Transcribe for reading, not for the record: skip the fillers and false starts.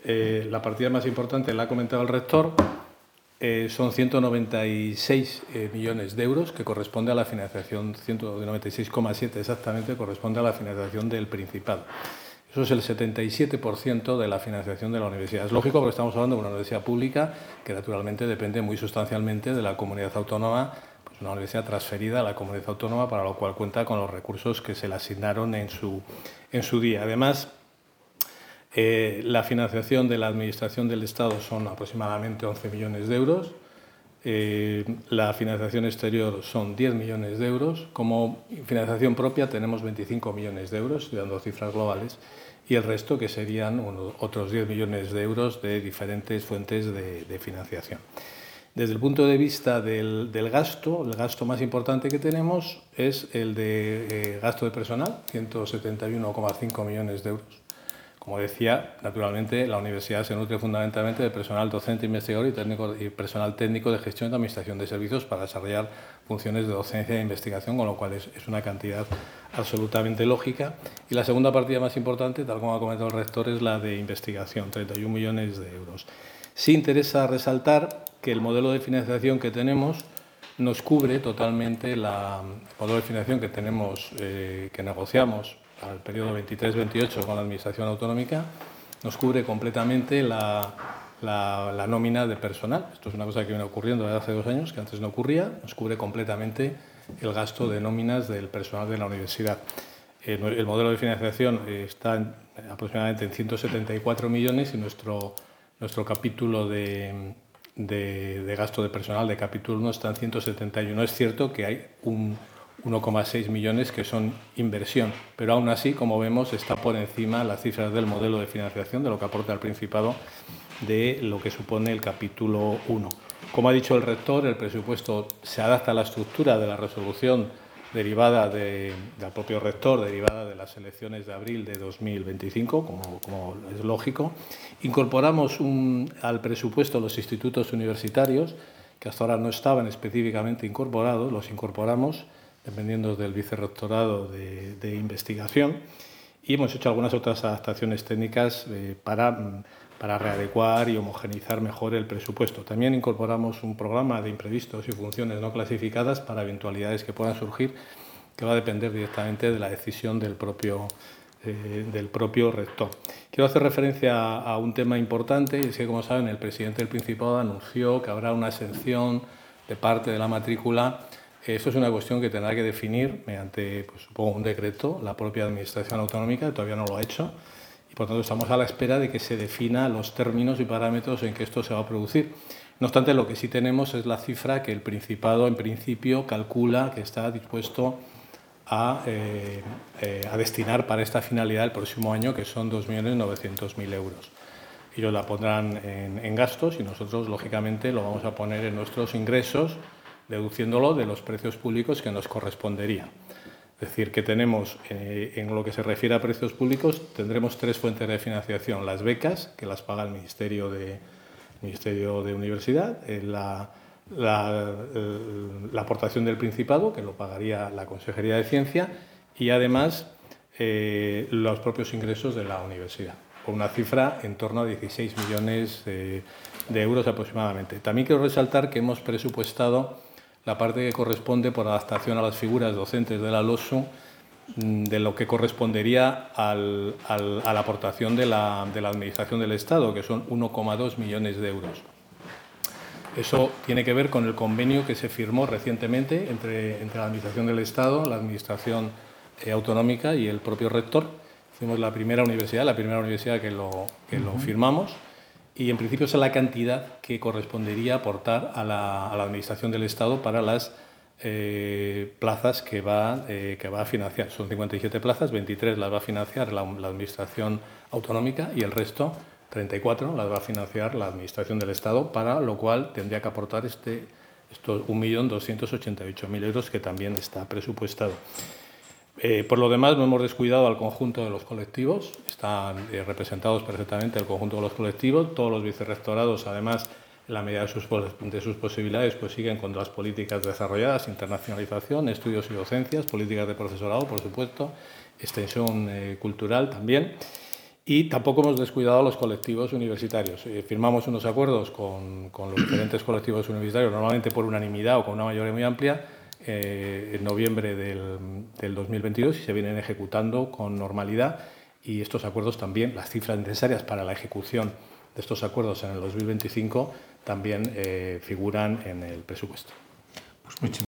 La partida más importante la ha comentado el rector, son 196 millones de euros, que corresponde a la financiación, 196,7 exactamente, corresponde a la financiación del Principado. Eso es el 77% de la financiación de la universidad. Es lógico porque estamos hablando de una universidad pública que naturalmente depende muy sustancialmente de la comunidad autónoma, pues una universidad transferida a la comunidad autónoma, para lo cual cuenta con los recursos que se le asignaron en su día. Además, la financiación de la Administración del Estado son aproximadamente 11 millones de euros. La financiación exterior son 10 millones de euros. Como financiación propia tenemos 25 millones de euros, estoy dando cifras globales, y el resto que serían otros 10 millones de euros de diferentes fuentes de financiación. Desde el punto de vista del gasto, el gasto más importante que tenemos es el de gasto de personal, 171,5 millones de euros. Como decía, naturalmente la universidad se nutre fundamentalmente de personal docente, investigador y personal técnico de gestión de administración de servicios para desarrollar funciones de docencia e investigación, con lo cual es una cantidad absolutamente lógica. Y la segunda partida más importante, tal como ha comentado el rector, es la de investigación, 31 millones de euros. Sí interesa resaltar que el modelo de financiación que tenemos nos cubre totalmente el modelo de financiación que tenemos, que negociamos al periodo 23-28 con la Administración Autonómica, nos cubre completamente la nómina de personal. Esto es una cosa que viene ocurriendo desde hace 2 años, que antes no ocurría. Nos cubre completamente el gasto de nóminas del personal de la universidad. El modelo de financiación está aproximadamente en 174 millones y nuestro capítulo de gasto de personal de capítulo 1 está en 171. Es cierto que hay 1,6 millones que son inversión, pero aún así, como vemos, está por encima las cifras del modelo de financiación, de lo que aporta el Principado, de lo que supone el capítulo 1. Como ha dicho el rector, el presupuesto se adapta a la estructura de la resolución derivada del propio rector, derivada de las elecciones de abril de 2025, como es lógico. Incorporamos al presupuesto los institutos universitarios, que hasta ahora no estaban específicamente incorporados, los incorporamos dependiendo del vicerrectorado de investigación, y hemos hecho algunas otras adaptaciones técnicas para readecuar y homogeneizar mejor el presupuesto. También incorporamos un programa de imprevistos y funciones no clasificadas para eventualidades que puedan surgir, que va a depender directamente de la decisión del propio rector. Quiero hacer referencia a un tema importante, y es que, como saben, el presidente del Principado anunció que habrá una exención de parte de la matrícula. Esto es una cuestión que tendrá que definir mediante, pues, supongo, un decreto la propia Administración Autonómica, que todavía no lo ha hecho, y por tanto estamos a la espera de que se definan los términos y parámetros en que esto se va a producir. No obstante, lo que sí tenemos es la cifra que el Principado, en principio, calcula que está dispuesto a destinar para esta finalidad el próximo año, que son 2.900.000 euros. Ellos la pondrán en gastos y nosotros, lógicamente, lo vamos a poner en nuestros ingresos, deduciéndolo de los precios públicos que nos correspondería. Es decir, que tenemos, en lo que se refiere a precios públicos, tendremos 3 fuentes de financiación: las becas, que las paga el Ministerio de Universidad, la aportación del Principado, que lo pagaría la Consejería de Ciencia, y además los propios ingresos de la universidad, con una cifra en torno a 16 millones de euros aproximadamente. También quiero resaltar que hemos presupuestado la parte que corresponde por adaptación a las figuras docentes de la LOSU, de lo que correspondería a la aportación de la Administración del Estado, que son 1,2 millones de euros. Eso tiene que ver con el convenio que se firmó recientemente entre la Administración del Estado, la Administración Autonómica y el propio rector. Fuimos la primera universidad que lo firmamos, y en principio esa es la cantidad que correspondería aportar a la Administración del Estado para las plazas que va a financiar. Son 57 plazas, 23 las va a financiar la Administración Autonómica y el resto, 34, las va a financiar la Administración del Estado, para lo cual tendría que aportar estos 1.288.000 euros, que también está presupuestado. Por lo demás, no hemos descuidado al conjunto de los colectivos, están representados perfectamente el conjunto de los colectivos. Todos los vicerrectorados, además, en la medida de sus posibilidades, pues siguen con las políticas desarrolladas: internacionalización, estudios y docencias, políticas de profesorado, por supuesto, extensión cultural también. Y tampoco hemos descuidado a los colectivos universitarios. Firmamos unos acuerdos con los diferentes colectivos universitarios, normalmente por unanimidad o con una mayoría muy amplia, en noviembre del 2022 y se vienen ejecutando con normalidad. Y estos acuerdos también, las cifras necesarias para la ejecución de estos acuerdos en el 2025 también figuran en el presupuesto. Pues